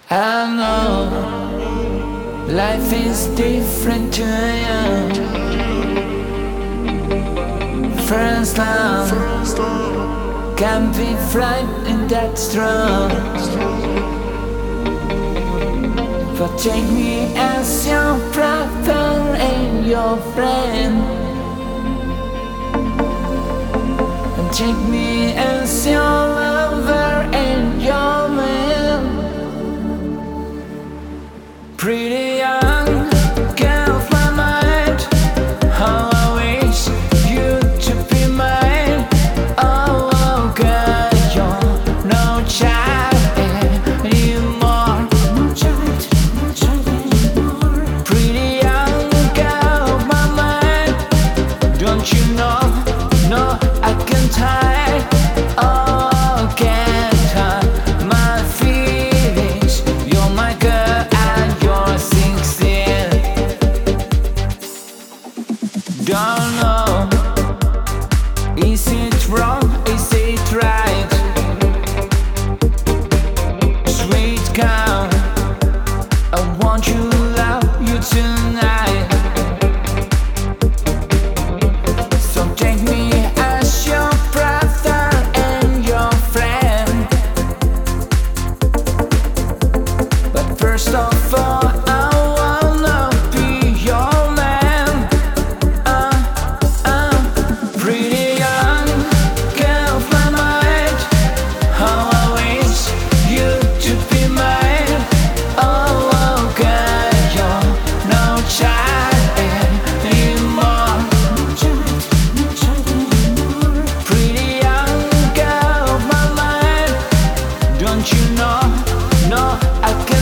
I know life is different to you. First love can be frightening, that's true. But take me as your brother and your friend, and take me as your lover and your man. Pretty young girl of my mind, how I wish you to be mine. Oh girl, you're no child anymore. Pretty young girl of my mind, don't you know? No, I can't hide. Oh, can't hide my feelings. You're my girl and you're 16. Don't know, is it wrong, is it right? Sweet girl, I want you, love you tonight. So take me as your brother and your friend. But first of all, I wanna be your man. Pretty young girl of my mind, how I wish you to be mine. Oh girl, you're no child anymore. Pretty young girl of my mind, don't you know? No, I can't